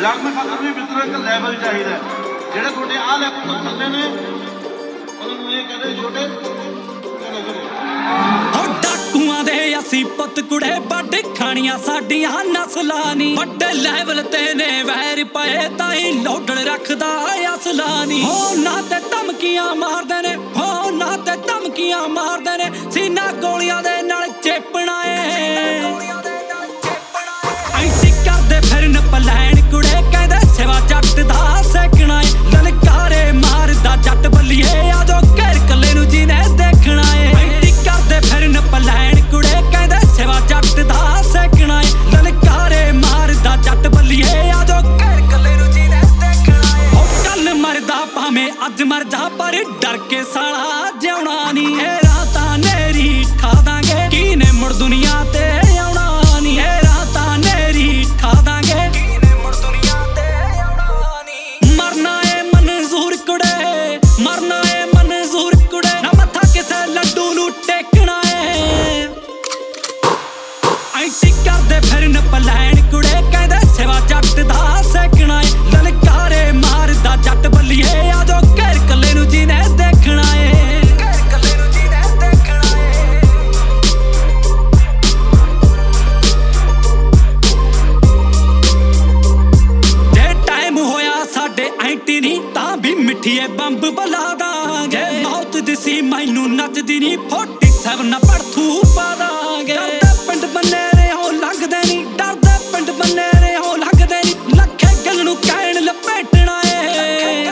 ਰੰਗ ਫਕਰ ਵੀ ਮਿੱਤਰੋ ਇੱਕ ਲੈਵਲ ਚਾਹੀਦਾ ਜਿਹੜੇ ਤੁਹਾਡੇ ਆਹ ਲੈਵਲ ਤੋਂ ਥੱਲੇ ਨੇ ਉਹਨਾਂ ਨੂੰ ਇਹ ਕਹਿੰਦੇ ਛੋਟੇ ਡਾਕੂਆਂ ਦੇ ਅਸੀਂ ਪੁੱਤ ਕੁੜੇ ਵੱਢ ਖਾਣੀਆਂ ਸਾਡੀਆਂ ਨਸਲਾਂ ਨੀ ਵੱਡੇ ਲੈਵਲ ਤੇ ਨੇ ਵੈਰ ਪਏ ਤਾਂ ਹੀ ਲੋਡਣ ਰੱਖਦਾ ਅਸਲਾ ਨੀ ਹੋ ਨਾ ਤੇ ਧਮਕੀਆਂ ਮਾਰਦੇ ਨੇ ਹੋ ਨਾ ਤੇ ਧਮਕੀਆਂ ਮਾਰਦੇ ਨੇ ਸੀਨਾ ਗੋਲੀਆਂ ਦੇ ਨਾਲ ਚੇਪਣਾ ਏ ਐਂਟੀ ਕਰਦੇ ਫਿਰਨ ਪਲੈਣ ਕੁੜੇ ਕਹਿੰਦੇ ਸਿਵਾ ਜੱਟ ਦਾ ਸੈਕਣਾ ਏ ਲਲਕਾਰੇ ਮਾਰਦਾ ਜੱਟ ਬੱਲੀਏ ਆ ਜੋ ਘਰ ਕੱਲੇ ਨੂੰ ਜਿਹਨੇ ਦੇਖਣਾ ਏ ਐਂਟੀ ਕਰਦੇ ਫਿਰਨ ਪਲੈਣ ਕੁੜੇ ਕਹਿੰਦੇ ਸਿਵਾ ਜੱਟ ਦਾ ਸੈਕਣਾ ਏ ਲਲਕਾਰੇ ਮਾਰਦਾ ਜੱਟ ਬੱਲੀਏ ਆ ਜੋ ਘਰ ਕੱਲੇ ਨੂੰ ਜਿਹਨੇ ਦੇਖਣਾ ਏ ਹੋ ਕੱਲ ਮਰਦਾ ਭਾਵੇਂ ਅੱਜ ਮਰ ਜਾ ਪਰ ਡਰ ਕੇ ਸਾਲਾ ਜਿਉਣਾ ਨੀ ਇਹ ਰਾਤਾਂ ਨੇਰੀ ਠਾ ਦਾਂਗੇ ਕਿਨੇ ਮੁੜ ਦੁਨੀਆ ਤੇ ਆਉਣਾ ਨੀ ਇਹ ਰਾਤਾਂ ਨੇਰੀ ਠਾ ਦਾਂਗੇ ਕਿਨੇ ਮੁੜ ਦੁਨੀਆ ਤੇ ਆਉਣਾ ਨੀ ਮਰਨਾ ਏ ਮਨਜ਼ੂਰ ਕੁੜੇ ਮਰਨਾ ਏ ਮਨਜ਼ੂਰ ਕੁੜੇ ਨਾ ਮੱਥਾ ਕਿਸੇ ਲੱਡੂ ਨੂੰ ਟੇਕਣਾ ਏ ਐਂਟੀ ਕਰਦੇ ਫਿਰਨ ਪਲੈਣ ਕੁੜੇ ਕਹਿੰਦੇ ਸਿਵਾ ਜੱਟ ਦਾ ਸੈਕਣਾ ਏ ਲਲਕਾਰੇ ਮਾਰਦਾ ਜੱਟ ਬੱਲੀਏ ਆ ਜੋ ਘਰ ਕੱਲੇ ਨੂੰ ਜਿਹਨੇ ਦੇਖਣਾ ਏ ਘਰ ਕੱਲੇ ਨੂੰ ਜਿਹਨੇ ਦੇਖਣਾ ਏ ਜੇ ਟਾਈਮ ਹੋਇਆ ਸਾਡੇ ਐਂਟੀ ਨੀ ਤਾਂ ਵੀ ਮਿੱਠੀਏ ਬੰਬ ਬਲਾ ਦਾਂਗੇ ਮੌਤ ਦਿਸੀ ਮੈਨੂੰ ਨੱਚਦੀ ਨੀ 47 ਨਾ ਪੜਥੂ ਪਾ ਦਾਂਗੇ ਪਿੰਡ ਬੰਨੇਰੇ ਹੋ ਲੰਘਦੇ ਨੀ ਡਰਦੇ ਪਿੰਡ ਬੰਨੇਰੇ ਹੋ ਲੰਘਦੇ ਨੀ ਲੱਖੇ ਗੱਲ ਨੂੰ ਕਹਿਣ ਲਪੇਟਣਾ ਏ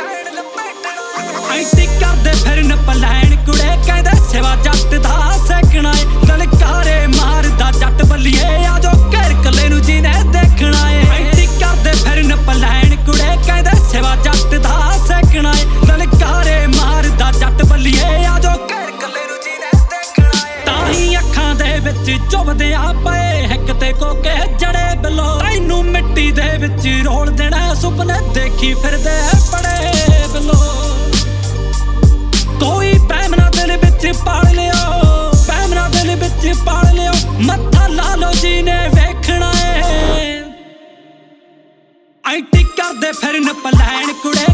ਐਂਟੀ ਕਰਦੇ ਫਿਰਨ ਪਲੈਣ ਕੁੜੇ ਕਹਿੰਦੇ ਸਿਵਾ ਜੱਟ ਦਾ ਸੈਕਣਾ ਏ ਲਲਕਾਰੇ ਮਾਰਦਾ ਜੱਟ ਬੱਲੀਏ ਆ ਜੋ ਘਰ ਕੱਲੇ ਨੂੰ ਜਿਹਨੇ ਦੇਖਣਾ ਏ ਐਂਟੀ ਕਰਦੇ ਫਿਰਨ ਪਲੈਣ ਕੁੜੇ ਕਹਿੰਦੇ ਸਿਵਾ ਜੱਟ ਦਾ ਸੈਕਣਾ ਏ ਲਲਕਾਰੇ ਮਾਰਦਾ ਜੱਟ ਬੱਲੀਏ ਆ ਜੋ ਘਰ ਕੱਲੇ ਨੂੰ ਜਿਹਨੇ ਦੇਖਣਾ ਏ ਤਾਂ ਹੀ ਅੱਖਾਂ ਦੇ ਵਿੱਚ ਚੁੱਭਦੇ ਆ ਪਏ ਹਿੱਕ ਤੇ ਕੋਕੇ ਜੜੇ ਬਿੱਲੋ ਤੈਨੂੰ ਮਿੱਟੀ ਦੇ ਵਿੱਚ ਰੋਲ ਦੇਣਾ ਸੁਪਨੇ ਦੇਖੀ ਫਿਰਦੇ ਪੜੇ ਬਿੱਲੋ ਕੋਈ ਪੈਮਨਾ ਦਿਲ ਵਿੱਚ ਪਾਲ ਲਿਓ ਪੈਮਨਾ ਦਿਲ ਵਿੱਚ ਪਾਲ ਲਿਓ ਮੱਥਾ ਲਾ ਲੋ ਜਿਹਨੇ ਵੇਖਣਾ ਏ ਐਂਟੀ ਕਰਦੇ ਫਿਰਨ ਪਲੈਣ ਕੁੜੇ